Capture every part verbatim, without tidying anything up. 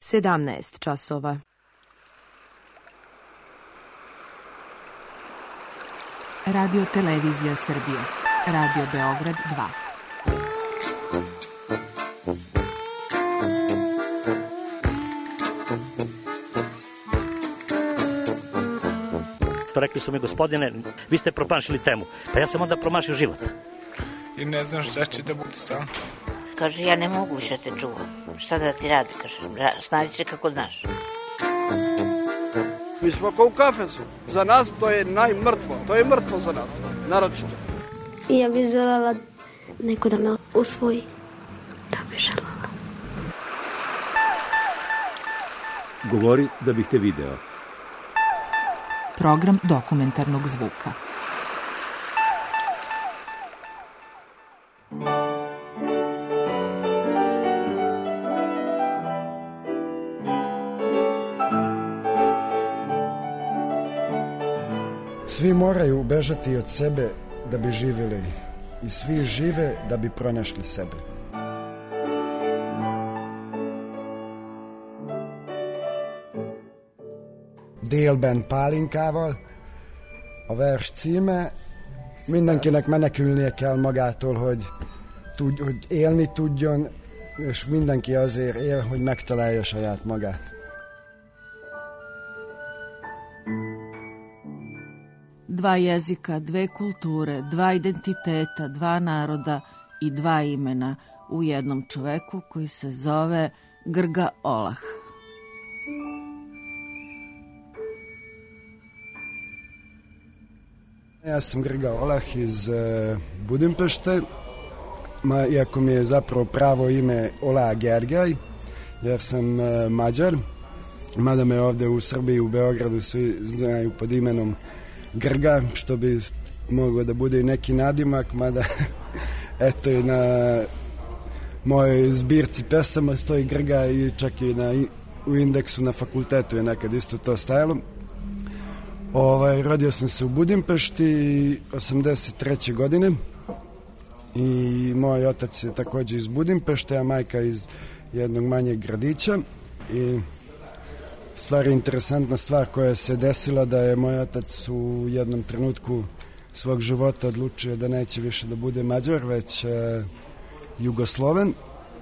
sedamnaest časova. Radio Televizija Srbije. Radio Beograd dva. Rekli su mi, gospodine, vi ste promašili temu. Pa ja sam onda promašio život. I ne znam šta će da bude sam. Kaže, ja ne mogu više te čuvam. Šta da ti radi, kaže, snađi se kako znaš. Mi smo kao u kafesu. Za nas to je najmrtvo. To je mrtvo za nas, naročito. Ja bih željela neko da me usvoji. Da bih željela. Govori da bih te video. Program dokumentarnog zvuka. Svi moraju bežati od sebe da bi živjeli i svi žive da bi pronašli sebe. Délben pálinkával, a vers címe, mindenkinek menekülnie kell magától, hogy, tud, hogy élni tudjon, és mindenki azért él, hogy megtalálja saját magát. Dva jezika, dve kulture, dva identiteta, dva naroda i dva imena u jednom čoveku koji se zove Grga Olah. Ja sam Grga Olah iz uh, Budimpešte, ma, iako mi je zapravo pravo ime Olah Gergaj, jer sam uh, Mađar, mada me ovde u Srbiji, u Beogradu svi znaju pod imenom Grga, što bi moglo da bude i neki nadimak, mada eto i na mojoj zbirci pesama stoji Grga i čak i na, u indeksu na fakultetu je nekad isto to stajalo. Ovaj, rodio sam se u Budimpešti osamdeset treće godine i moj otac je također iz Budimpešte, a majka iz jednog manjeg gradića i stvar je interesantna stvar koja se desila da je moj otac u jednom trenutku svog života odlučio da neće više da bude Mađar, već e, Jugosloven.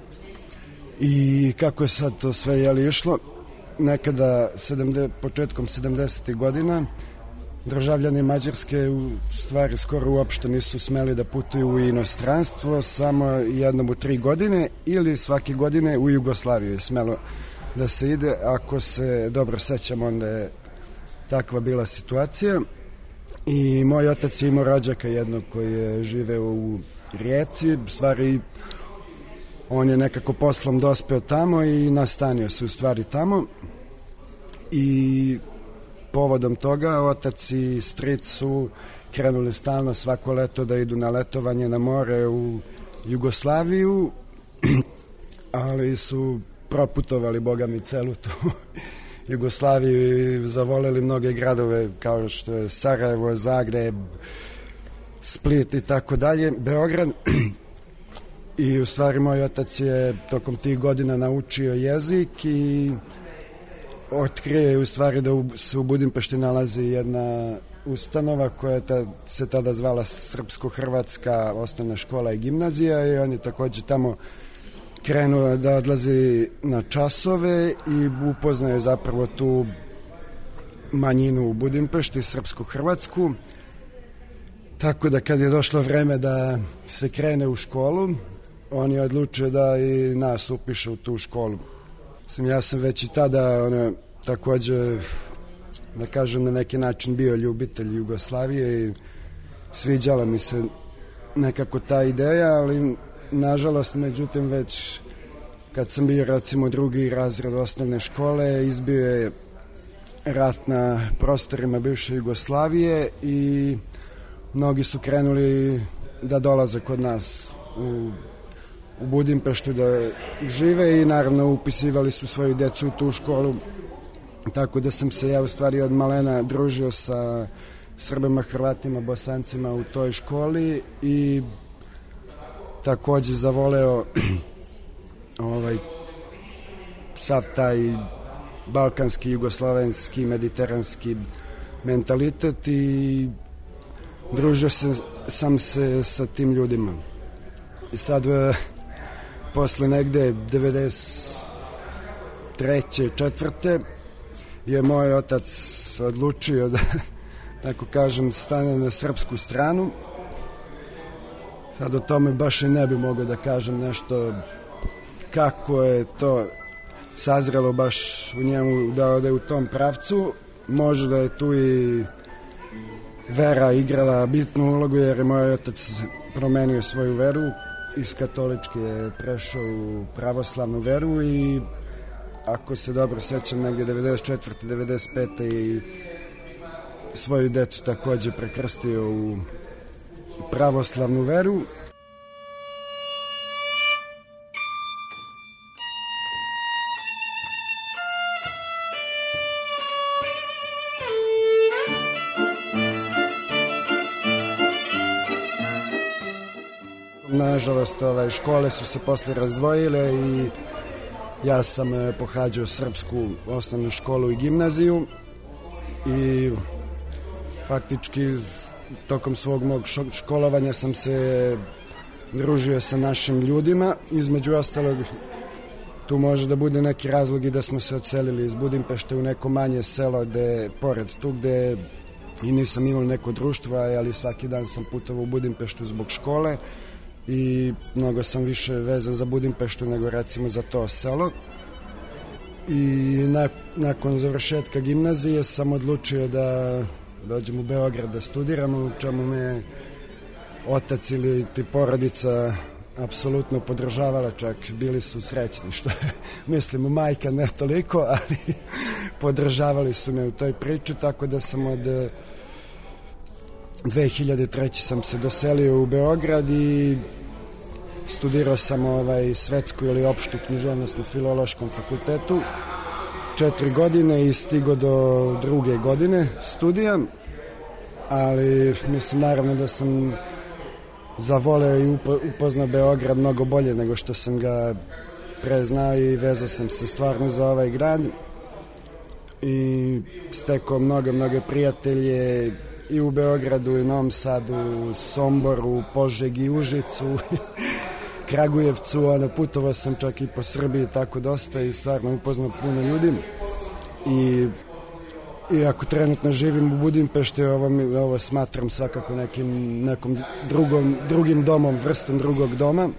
I kako je sad to sve jeli išlo, nekada sedamde, početkom sedamdesetih godina državljani Mađarske u stvari skoro uopšte nisu smeli da putuju u inostranstvo, samo jednom u tri godine ili svake godine u Jugoslaviju je smelo da se ide. Ako se dobro sećam, onda je takva bila situacija. I moj otac je imao rođaka jednog koji je živeo u Rijeci, u stvari on je nekako poslom dospeo tamo i nastanio se u stvari tamo i povodom toga otac i stric su krenuli stalno svako leto da idu na letovanje na more u Jugoslaviju, ali su proputovali, boga mi, celu tu Jugoslaviju i zavoleli mnoge gradove kao što je Sarajevo, Zagreb, Split i tako dalje, Beograd. I u stvari moj otac je tokom tih godina naučio jezik i otkrio u stvari da se u Budimpešti nalazi jedna ustanova koja ta, se tada zvala Srpsko-Hrvatska osnovna škola i gimnazija i on je također tamo krenuo da odlazi na časove i upoznao je zapravo tu manjinu u Budimpešti, Srpsku-Hrvatsku. Tako da kad je došlo vreme da se krene u školu, on je odlučio da i nas upiše u tu školu. Ja sam već i tada ono, također, da kažem, na neki način bio ljubitelj Jugoslavije i sviđala mi se nekako ta ideja, ali nažalost, međutim, već kad sam bio recimo drugi razred osnovne škole, izbio je rat na prostorima bivše Jugoslavije i mnogi su krenuli da dolaze kod nas u, u Budimpeštu da žive i naravno upisivali su svoju decu u tu školu, tako da sam se ja u stvari od malena družio sa Srbima, Hrvatima, Bosancima u toj školi i također zavoleo ovaj, sav taj balkanski, jugoslovenski, mediteranski mentalitet i družio se, sam se sa tim ljudima. I sad, posle negde devedeset treće četvrte je moj otac odlučio da, tako kažem, stane na srpsku stranu. Sad o tome baš i ne bi mogao da kažem nešto kako je to sazrelo baš u njemu da ode u tom pravcu. Može da je tu i vera igrala bitnu ulogu, jer je moj otac promenio svoju veru, iz katoličke je prešao u pravoslavnu veru i ako se dobro sjećam, negdje devedeset četvrte devedeset pete i svoju decu takođe prekrstio u pravoslavnu veru. Nažalost, ovaj, škole su se posle razdvojile i ja sam pohađao srpsku osnovnu školu i gimnaziju i faktički tokom svog mog školovanja sam se družio sa našim ljudima. Između ostalog, tu može da bude neki razlog i da smo se odselili iz Budimpešte u neko manje selo gde, pored tu gde i nisam imao neko društvo, ali svaki dan sam putovao u Budimpeštu zbog škole i mnogo sam više vezan za Budimpeštu nego recimo za to selo. I na, nakon završetka gimnazije sam odlučio da dođem u Beograd da studiram, u čemu me otac ili ti porodica apsolutno podržavala, čak bili su srećni, što mislim u majka ne toliko, ali podržavali su me u toj priči, tako da sam od dve hiljade treće sam se doselio u Beograd i studirao sam ovaj svetsku ili opštu književnost na Filološkom fakultetu četiri godine i stigo do druge godine studija, ali mislim naravno da sam zavoleo i upoznao Beograd mnogo bolje nego što sam ga preznao i vezao sam se stvarno za ovaj grad i stekao mnogo, mnogo prijatelje i u Beogradu, i Novom Sadu, Somboru, Požegi, Užicu, Kragujevcu, ono, putovao sam čak i po Srbiji tako dosta i stvarno upoznao puno ljudi. I iako trenutno živim u Budimpešti, ovo, ovo smatram svakako nekim, nekom drugom, drugim domom, vrstom drugog doma.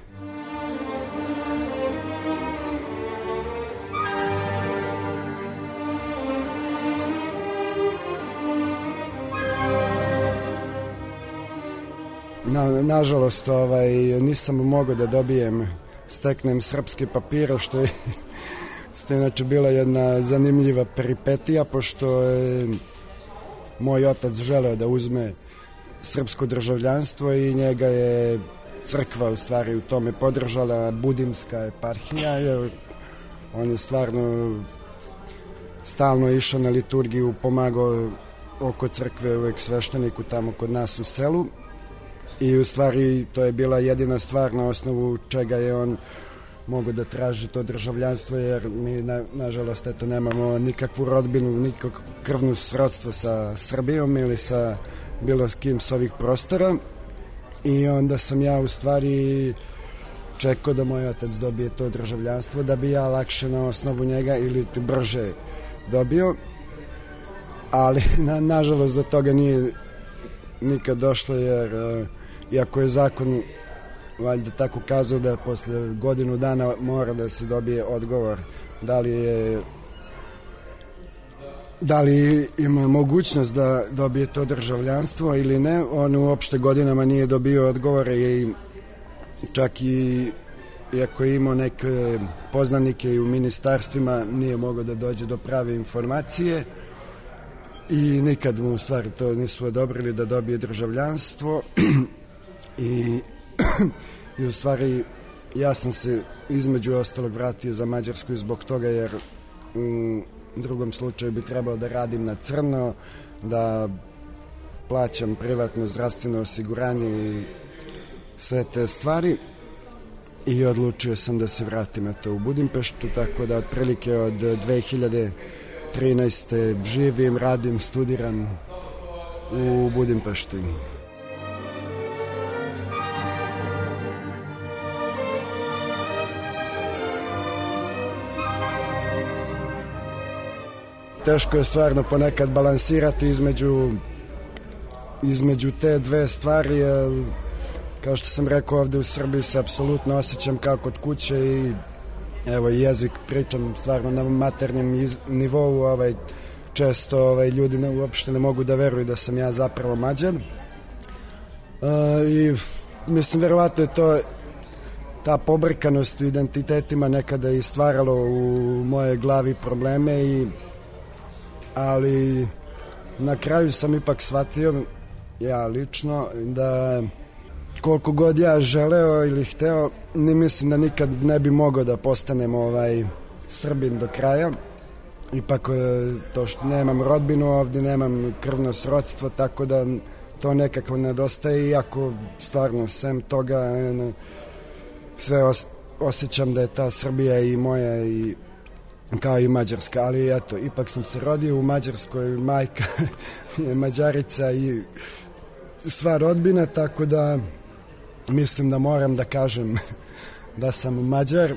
Na, nažalost, ovaj, nisam mogao da dobijem, steknem srpske papire, što je, što je inače bila jedna zanimljiva peripetija, pošto je moj otac želeo da uzme srpsko državljanstvo i njega je crkva u stvari u tome podržala, Budimska eparhija, jer on je stvarno stalno išao na liturgiju, pomagao oko crkve uvek svešteniku tamo kod nas u selu. I u stvari to je bila jedina stvar na osnovu čega je on mogao da traži to državljanstvo, jer mi na, nažalost eto nemamo nikakvu rodbinu, nikakvu krvnu srodstvo sa Srbijom ili sa bilo s kim s ovih prostora. I onda sam ja u stvari čekao da moj otac dobije to državljanstvo da bi ja lakše na osnovu njega ili brže dobio, ali na, nažalost do toga nije nikad došlo, jer iako je zakon valjda tako kazao da posle godinu dana mora da se dobije odgovor da li je da li ima mogućnost da dobije to državljanstvo ili ne, on uopšte godinama nije dobio odgovore i čak i iako je imao neke poznanike i u ministarstvima nije mogao da dođe do prave informacije i nikad mu u stvari to nisu odobrili da dobije državljanstvo. I, i u stvari ja sam se između ostalog vratio za Mađarsku zbog toga, jer u drugom slučaju bi trebao da radim na crno, da plaćam privatno zdravstveno osiguranje i sve te stvari. i odlučio sam da se vratim eto, u Budimpeštu, tako da otprilike od dve hiljade trinaeste. živim, radim, studiram u Budimpešti. Teško je stvarno ponekad balansirati između, između te dve stvari, jer kao što sam rekao, ovde u Srbiji se apsolutno osjećam kao kod kuće i evo jezik pričam stvarno na maternjem iz, nivou, ovaj, često ovaj, ljudi ne, uopšte ne mogu da veruju da sam ja zapravo Mađar. Uh, I mislim, verovatno je to ta pobrkanost u identitetima nekada i stvaralo u moje glavi probleme, i, ali na kraju sam ipak shvatio, ja lično, da koliko god ja želeo ili hteo, ne mislim da nikad ne bi mogao da postanem ovaj Srbin do kraja. Ipak to što nemam rodbinu ovdje, nemam krvno srodstvo, tako da to nekako nedostaje, iako stvarno sem toga ne, sve os, osjećam da je ta Srbija i moja i kao i Mađarska, ali eto, ipak sam se rodio u Mađarskoj, majka je Mađarica i sva rodbina, tako da mislim da moram da kažem da sam Mađar.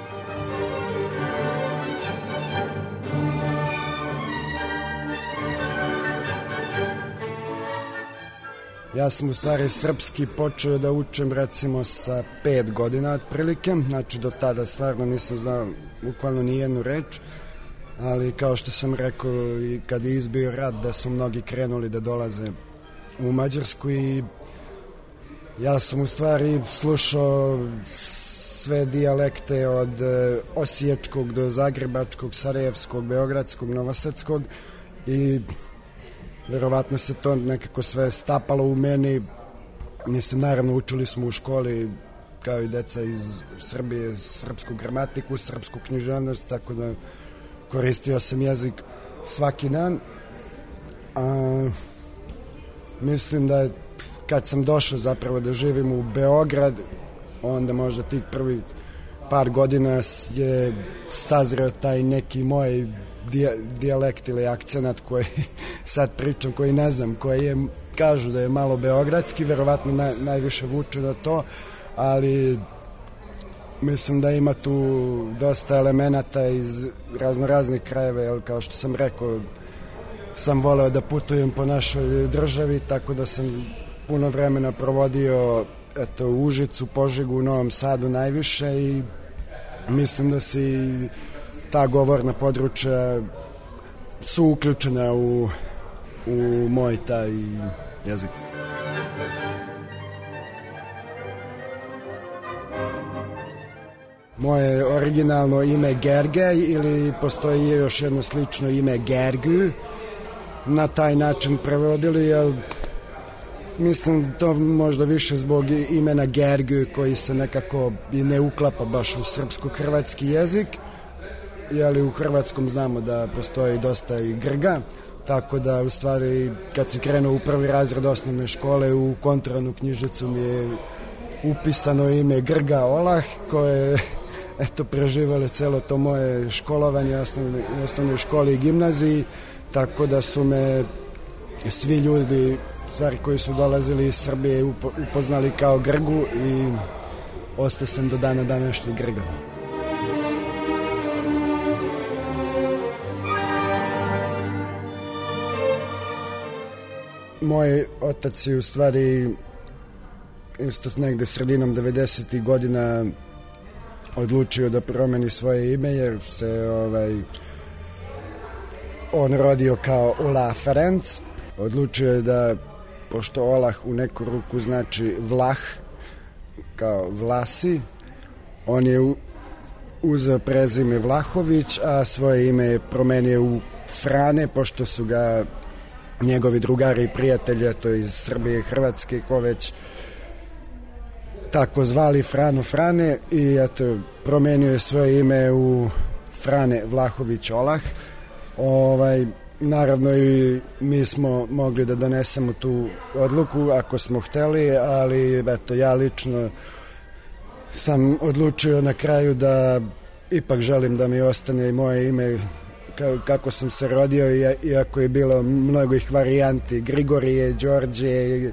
Ja sam u stvari srpski počeo da učim recimo sa pet godina otprilike, znači do tada stvarno nisam znao bukvalno ni jednu reč, ali kao što sam rekao i kad je izbio rat da su mnogi krenuli da dolaze u Mađarsku i ja sam u stvari slušao sve dijalekte od osiječkog do zagrebačkog, sarajevskog, beogradskog, novosadskog i verovatno se to nekako sve stapalo u meni. Mislim, naravno učili smo u školi kao i deca iz Srbije srpsku gramatiku, srpsku književnost, tako da koristio sam jezik svaki dan. A, mislim da je kad sam došao zapravo da živim u Beograd, onda možda tih prvih par godina je sazreo taj neki moj dijalekt ili akcenat koji sad pričam, koji ne znam, koji je, kažu da je malo beogradski, verovatno naj, najviše vuče na to, ali mislim da ima tu dosta elemenata iz raznoraznih krajeva, jer kao što sam rekao, sam voleo da putujem po našoj državi, tako da sam puno vremena provodio eto, u Užicu, Požegu, u Novom Sadu najviše i mislim da si ta govorna područja su uključena u, u moj taj jezik. Moje originalno ime Gergej ili postoji još jedno slično ime Gergő. Na taj način prevodili, jer mislim to možda više zbog imena Gergő koji se nekako i ne uklapa baš u srpsko-hrvatski jezik. Jeli u hrvatskom znamo da postoji dosta i Grga, tako da u stvari kad si krenuo u prvi razred osnovne škole u kontrolnu knjižicu mi je upisano ime Grga Olah, koje eto preživale celo to moje školovanje u osnovnoj, osnovnoj školi i gimnaziji, tako da su me svi ljudi, stvari koji su dolazili iz Srbije, upoznali kao Grgu i ostao sam do dana današnji Grga. Moj otac je u stvari isto negde sredinom devedesetih godina odlučio da promeni svoje ime, jer se ovaj, on rodio kao Olah Ferenc. Odlučio je da, pošto Olah u neku ruku znači Vlah, kao Vlasi, on je uzeo prezime Vlahović, a svoje ime je promenio u Frane, pošto su ga njegovi drugari i prijatelji, to iz Srbije i Hrvatske, ko već tako zvali Frano Frane, i eto, promenio je svoje ime u Frane Vlahović Olah. Ovaj, naravno i mi smo mogli da donesemo tu odluku ako smo hteli, ali eto, ja lično sam odlučio na kraju da ipak želim da mi ostane i moje ime kako sam se rodio, iako je bilo mnogo ih varijanti, Grigorije, Đorđe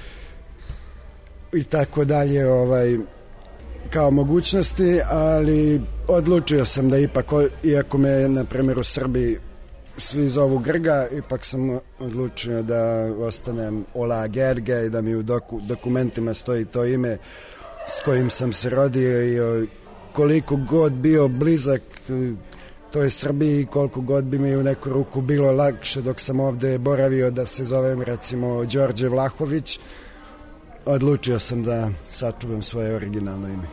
i tako dalje, ovaj, kao mogućnosti, ali odlučio sam da ipak, iako me na primjer u Srbiji svi zovu Grga, ipak sam odlučio da ostanem Ola Gerga i da mi u doku, dokumentima stoji to ime s kojim sam se rodio i koliko god bio blizak toj Srbiji, koliko god bi mi u neku ruku bilo lakše dok sam ovde boravio da se zovem recimo Đorđe Vlahović, odlučio sam da sačuvam svoje originalno ime.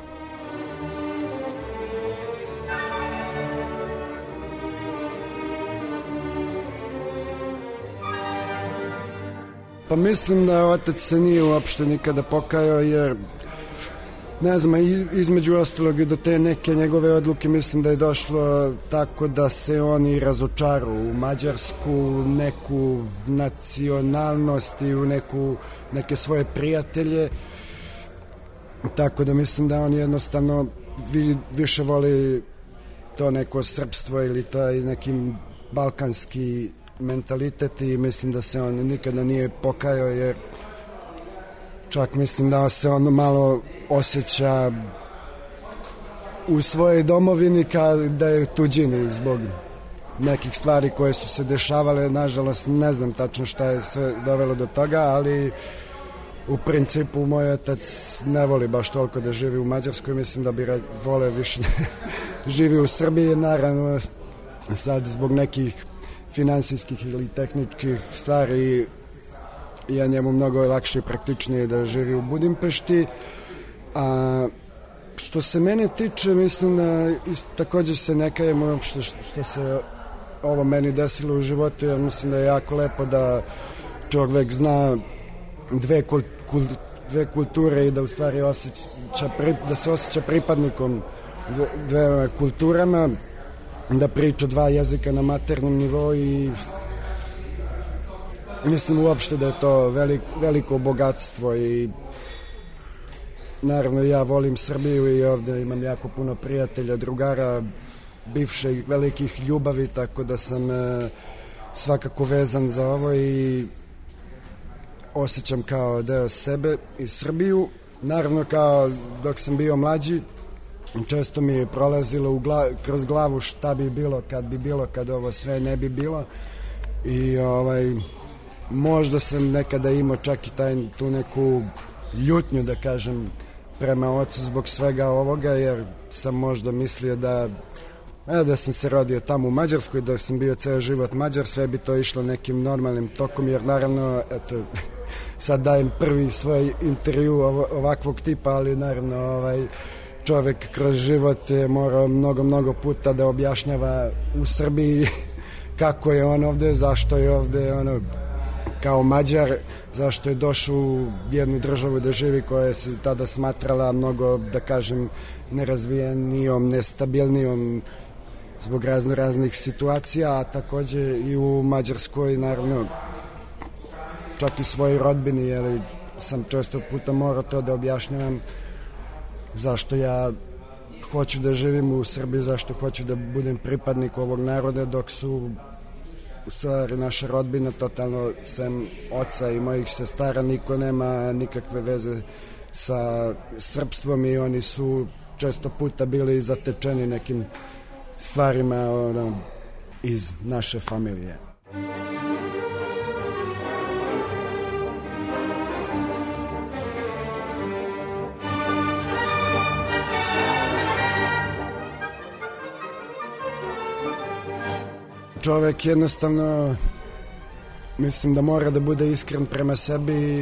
Pa mislim da otac se nije uopšte nikada pokajao, jer ne znam, između ostalog i do te neke njegove odluke mislim da je došlo tako da se oni razočaru u Mađarsku, neku nacionalnost i u neku, neke svoje prijatelje, tako da mislim da on jednostavno vi, više voli to neko srpstvo ili taj neki balkanski mentalitet i mislim da se on nikada nije pokajao, jer čak mislim da se on malo osjeća u svojoj domovini kao da je tuđini zbog nekih stvari koje su se dešavale. Nažalost ne znam tačno šta je sve dovelo do toga, ali u principu moj otac ne voli baš toliko da živi u Mađarskoj, mislim da bi vole više živi u Srbiji, naravno sad zbog nekih finansijskih ili tehničkih stvari je njemu mnogo lakše i praktičnije da živi u Budimpešti. A što se mene tiče, mislim da također se ne kajem uopšte što se ovo meni desilo u životu, jer mislim da je jako lepo da čovjek zna dve, kul, kul, dve kulture i da u stvari osjeća, da se osjeća pripadnikom dve, dve kulturama, da priča dva jezika na maternom nivou i mislim uopšte da je to velik, veliko bogatstvo i naravno ja volim Srbiju i ovde imam jako puno prijatelja, drugara, bivših velikih ljubavi, tako da sam e, svakako vezan za ovo i osjećam kao deo sebe i Srbiju. Naravno kao dok sam bio mlađi, često mi je prolazilo u gla, kroz glavu šta bi bilo kad bi bilo, kad ovo sve ne bi bilo i ovaj, možda sam nekada imao čak i taj, tu neku ljutnju da kažem prema ocu zbog svega ovoga, jer sam možda mislio da e, da sam se rodio tamo u Mađarskoj, da sam bio ceo život Mađar, sve bi to išlo nekim normalnim tokom, jer naravno eto, sad dajem prvi svoj intervju ovakvog tipa, ali naravno ovaj čovjek kroz život je morao mnogo, mnogo puta da objašnjava u Srbiji kako je on ovde, zašto je ovde ono, kao Mađar, zašto je došao u jednu državu da živi koja se tada smatrala mnogo, da kažem, nerazvijenijom, nestabilnijom zbog razno raznih situacija, a također i u Mađarskoj, naravno, čak i svojoj rodbini, jer sam često puta morao to da objašnjavam zašto ja hoću da živim u Srbiji, zašto hoću da budem pripadnik ovog naroda, dok su u stvari naša rodbina totalno, sem oca i mojih sestara, niko nema nikakve veze sa srpstvom i oni su često puta bili zatečeni nekim stvarima ono, iz naše familije. Čovjek jednostavno mislim da mora da bude iskren prema sebi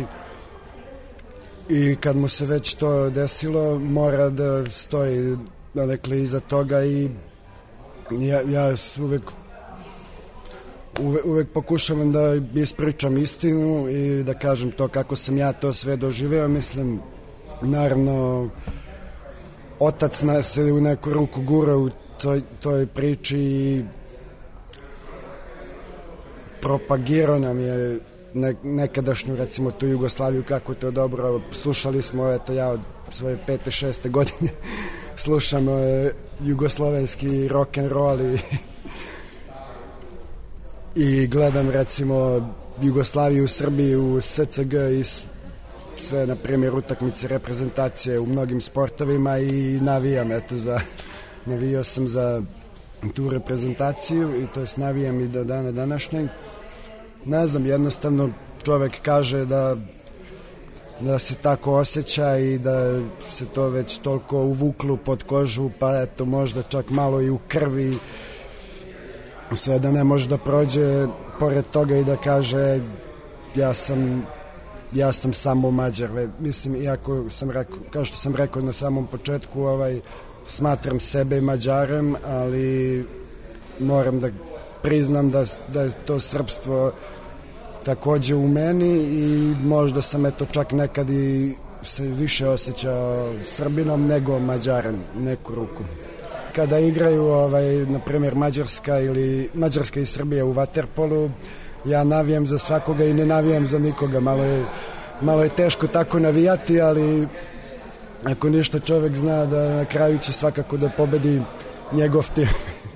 i kad mu se već to desilo mora da stoji dakle iza toga i ja, ja uvek, uvek uvek pokušavam da ispričam istinu i da kažem to kako sam ja to sve doživeo. Mislim, naravno otac nas se u neku ruku gura u toj, toj priči i propagirao nam je ne, nekadašnju, recimo tu Jugoslaviju, kako to dobro. Slušali smo, eto ja od svoje pete, šeste godine slušam e, jugoslovenski rock and roll i, i gledam recimo Jugoslaviju u Srbiji, u S C G i sve, na primjer, utakmice, reprezentacije u mnogim sportovima i navijam, eto, za, navijao sam za tu reprezentaciju i to jest navijam i do dana današnjeg. Ne znam, jednostavno čovek kaže da da se tako osjeća i da se to već toliko uvuklo pod kožu, pa eto možda čak malo i u krvi, sve da ne može da prođe pored toga i da kaže ja sam ja sam samo Mađar. Mislim, iako sam rekao, kao što sam rekao na samom početku, ovaj, smatram sebe Mađarem, ali moram da priznam da, da je to srpstvo takođe u meni i možda sam eto čak nekad i se više osjećao Srbinom nego Mađarem, neku ruku. Kada igraju, ovaj, na primjer, Mađarska ili Mađarska i Srbija u vaterpolu, ja navijam za svakoga i ne navijam za nikoga. Malo je, malo je teško tako navijati, ali ako ništa, čovek zna da na kraju će svakako da pobedi njegov tim.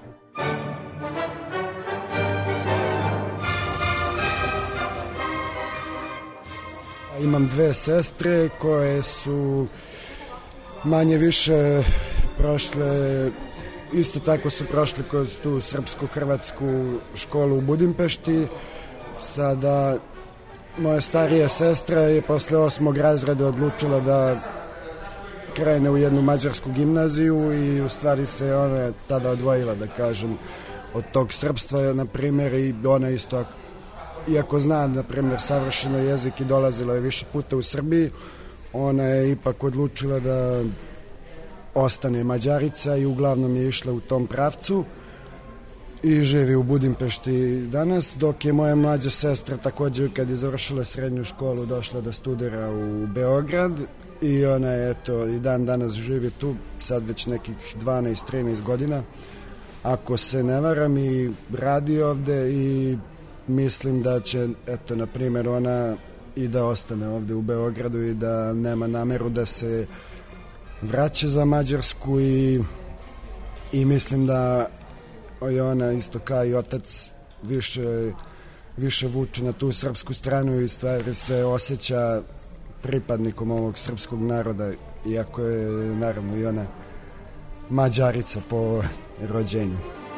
Imam dve sestre koje su manje više prošle, isto tako su prošle kroz tu srpsko-hrvatsku školu u Budimpešti. Sada moja starija sestra je posle osmog razreda odlučila da krene u jednu mađarsku gimnaziju i u stvari se ona tada odvojila, da kažem, od tog srpstva, na primjer, i ona isto, iako zna, na primjer, savršeno jezik i dolazila je više puta u Srbiji, ona je ipak odlučila da ostane Mađarica i uglavnom je išla u tom pravcu i živi u Budimpešti danas, dok je moja mlađa sestra također kad je završila srednju školu došla da studira u Beograd i ona je eto i dan danas živi tu, sad već nekih dvanaest trinaest godina, ako se ne varam, i radi ovde i mislim da će, eto, na primjer, ona i da ostane ovde u Beogradu i da nema nameru da se vraća za Mađarsku i, i mislim da je ona isto kao i otac više, više vuče na tu srpsku stranu i stvari se osjeća pripadnikom ovog srpskog naroda, iako je naravno i ona Mađarica po rođenju.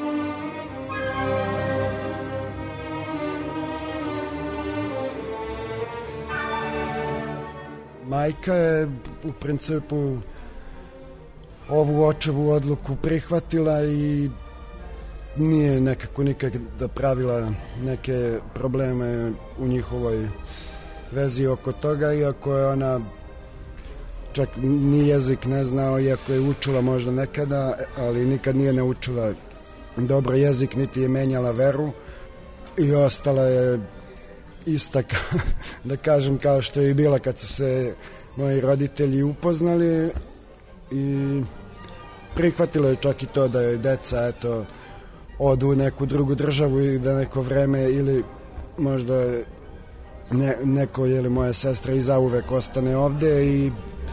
Majka je u principu ovu očevu odluku prihvatila i nije nekako nikad da pravila neke probleme u njihovoj vezi oko toga, iako je ona čak ni jezik ne znao, iako je učila možda nekada, ali nikad nije naučila dobro jezik, niti je menjala veru i ostala je ista, da kažem, kao što je i bila kad su se moji roditelji upoznali i prihvatilo je čak i to da je deca, eto, odu u neku drugu državu i da neko vreme ili možda ne, neko ili moja sestra i zauvek ostane ovde i,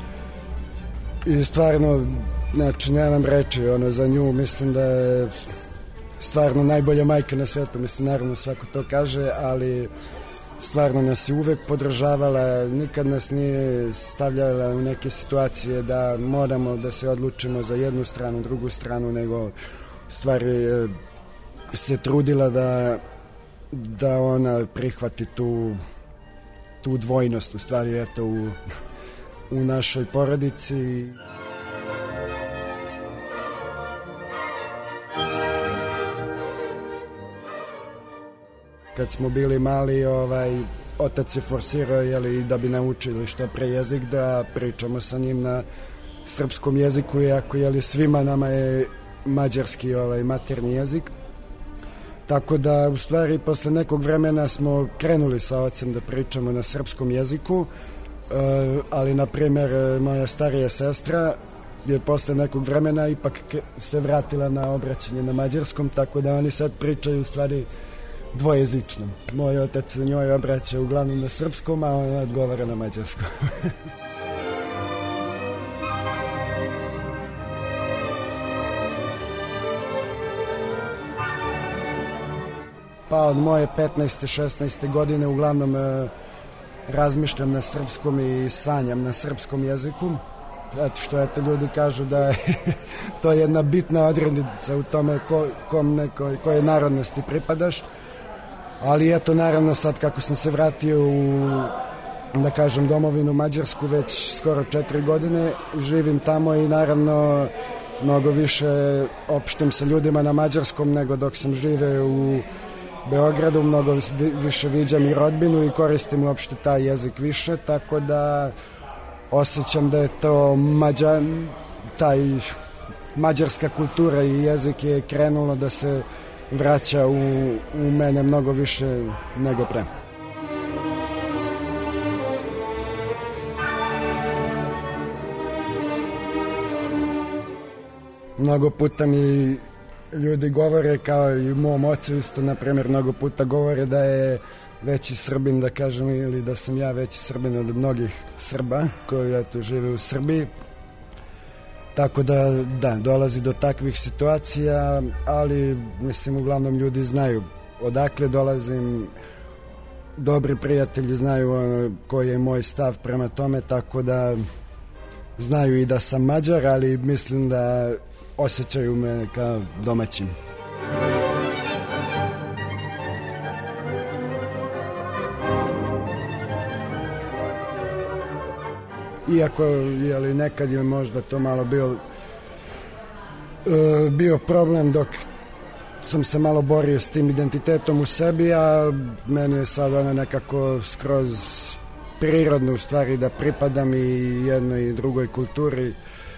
i stvarno, znači, nemam reči ono, za nju, mislim da je stvarno najbolja majka na svetu, mislim, naravno svako to kaže, ali stvarno nas je uvek podržavala, nikad nas nije stavljala u neke situacije da moramo da se odlučimo za jednu stranu, drugu stranu, nego stvari se trudila da, da ona prihvati tu, tu dvojnost, u stvari, eto, u, u našoj porodici. Kad smo bili mali, ovaj, otac je forsirao, jeli, da bi naučili što pre jezik, da pričamo sa njim na srpskom jeziku, iako, jeli, svima nama je mađarski, ovaj, maternji jezik. Tako da, u stvari, posle nekog vremena smo krenuli sa ocem da pričamo na srpskom jeziku, ali, na primjer, moja starija sestra je posle nekog vremena ipak se vratila na obraćanje na mađarskom, tako da oni sad pričaju, u stvari, dvojezičnom. Moj otac se njoj obraća uglavnom na srpskom, a ona odgovara na mađarskom. Pa od moje petnaeste šesnaeste godine uglavnom e, razmišljam na srpskom i sanjam na srpskom jeziku. Eto što eto ljudi kažu da je to je jedna bitna odrednica u tome ko, kom neko, koje narodnosti pripadaš. Ali eto naravno sad kako sam se vratio u, da kažem, domovinu Mađarsku već skoro četiri godine, živim tamo i naravno mnogo više opštim sa ljudima na mađarskom nego dok sam živeo u Beogradu, mnogo više viđam i rodbinu i koristim uopšte taj jezik više, tako da osjećam da je to mađa, taj mađarska kultura i jezik je krenulo da se vraća u, u mene mnogo više nego pre. Mnogo puta mi ljudi govore, kao i mom ocu isto, na primjer, mnogo puta govore da je veći Srbin, da kažem, ili da sam ja veći Srbin od mnogih Srba koji eto žive u Srbiji. Tako da, da, dolazi do takvih situacija, ali mislim uglavnom ljudi znaju odakle dolazim, dobri prijatelji znaju ono, koji je moj stav prema tome, tako da znaju i da sam Mađar, ali mislim da osjećaju me kao domaćin. Iako je nekad je možda to malo bio, e, bio problem dok sam se malo borio s tim identitetom u sebi, a meni je sad ono nekako skroz prirodno u stvari da pripadam i jednoj i drugoj kulturi.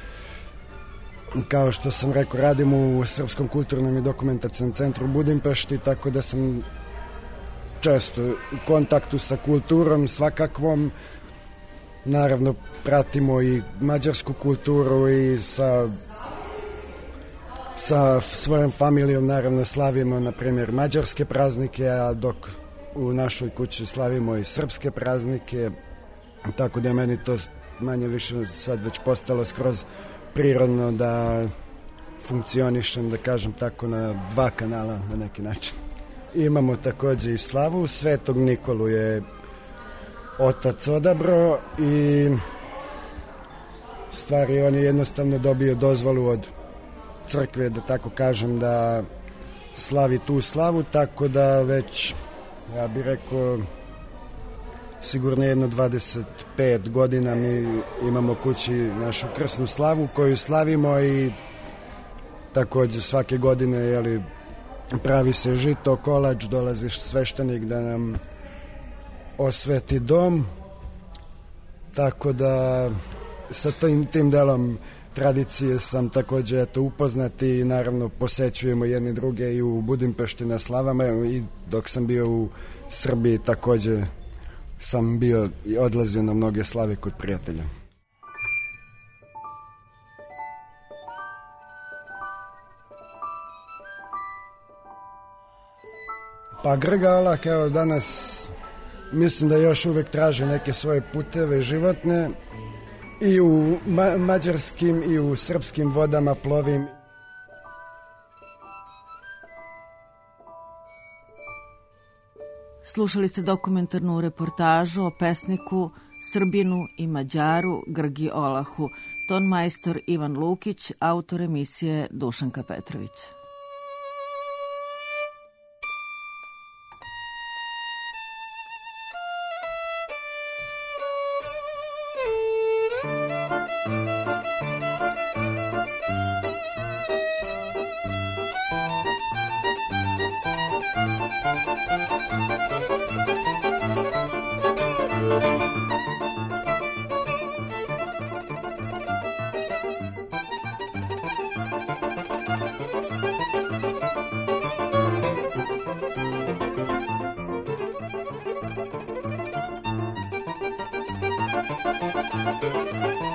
Kao što sam rekao, radim u Srpskom kulturnom i dokumentacijnom centru u Budimpešti, tako da sam često u kontaktu sa kulturom svakakvom. Naravno, pratimo i mađarsku kulturu i sa, sa svojom familijom naravno slavimo, na primjer, mađarske praznike, a dok u našoj kući slavimo i srpske praznike, tako da je meni to manje više sad već postalo skroz prirodno da funkcionišem, da kažem tako, na dva kanala na neki način. Imamo takođe i slavu, Svetog Nikolu je otac odabro i stvari on je jednostavno dobio dozvolu od crkve, da tako kažem, da slavi tu slavu, tako da već, ja bih rekao, sigurno jedno dvadeset pet godina mi imamo kući našu krsnu slavu koju slavimo i takođe svake godine, jeli, pravi se žito, kolač, dolazi sveštenik da nam osveti dom, tako da sa tim, tim delom tradicije sam takođe eto, upoznat i naravno posećujemo jedni druge i u Budimpešti na slavama i dok sam bio u Srbiji takođe sam bio i odlazio na mnoge slave kod prijatelja. Pa Grga Olah, evo danas mislim da još uvek traže neke svoje puteve životne i u ma- mađarskim i u srpskim vodama plovim. Slušali ste dokumentarnu reportažu o pesniku, Srbinu i Mađaru Grgi Olahu, tonmajstor Ivan Lukić, autor emisije Dušanka Petrović. Thank you.